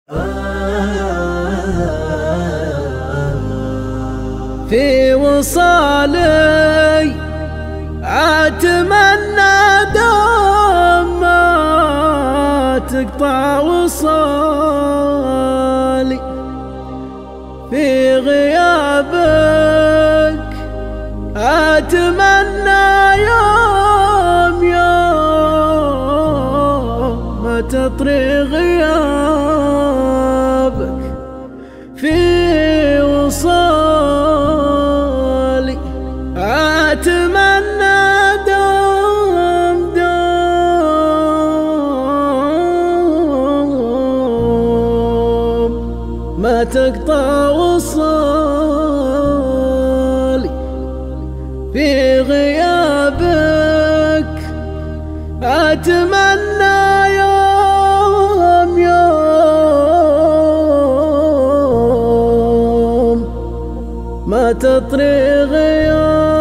في وصالي أتمنى دوم ما تقطع وصالي، في غيابك أتمنى يوم ما تطري غيابك، في وصالي أتمنى دوم ما تقطع وصالي، في غيابك أتمنى يوم ما تطري غيابك.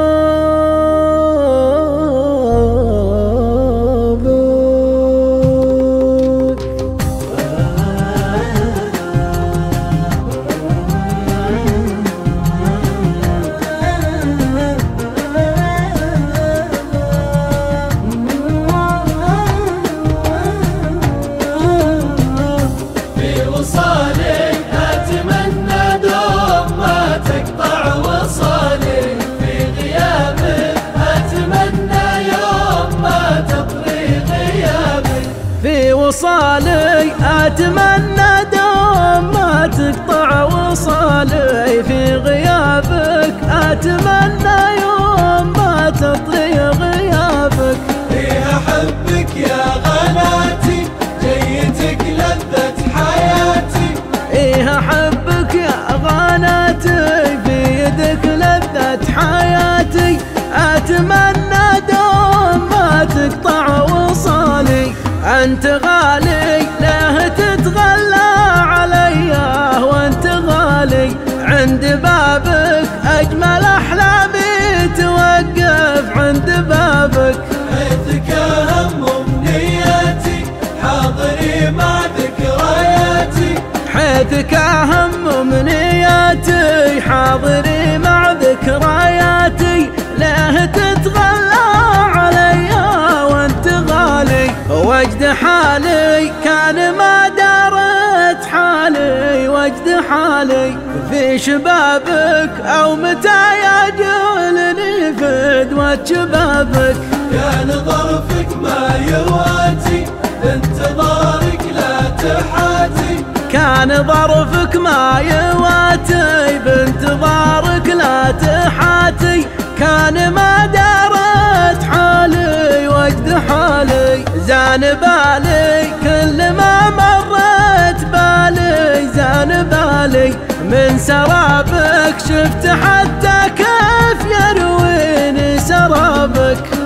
في وصالي أتمنى دوم ما تقطع وصالي، في غيابك أتمنى يوم ما تطري غيابك. إيه أحبك يا غناتي، جيتك لذة حياتي. إيه أحبك يا غناتي، في يدك لذة حياتي. أتمنى دوم ما تقطع وصالي، أنت غالي له تتغلى علي، وأنت غالي عند بابك أجمل أحلامي توقف عند بابك. حيثك أهم أمنياتي، حاضري مع ذكرياتي. حيثك أهم أمنياتي، حاضري مع ذكرياتي. له تتغلى علي وأنت غالي، وجد حالي كان ما دارت حالي، وجد حالي في شبابك أو متى يجولني فدوة شبابك. كان ظرفك ما يواتي، بانتظارك لا تحاتي. كان ظرفك ما يواتي، بانتظارك لا تحاتي. كان ما دارت حالي وجد حالي، زان بالي كل ما مرت بالي، زان بالي من سرابك. شفت حتى كيف يرويني سرابك.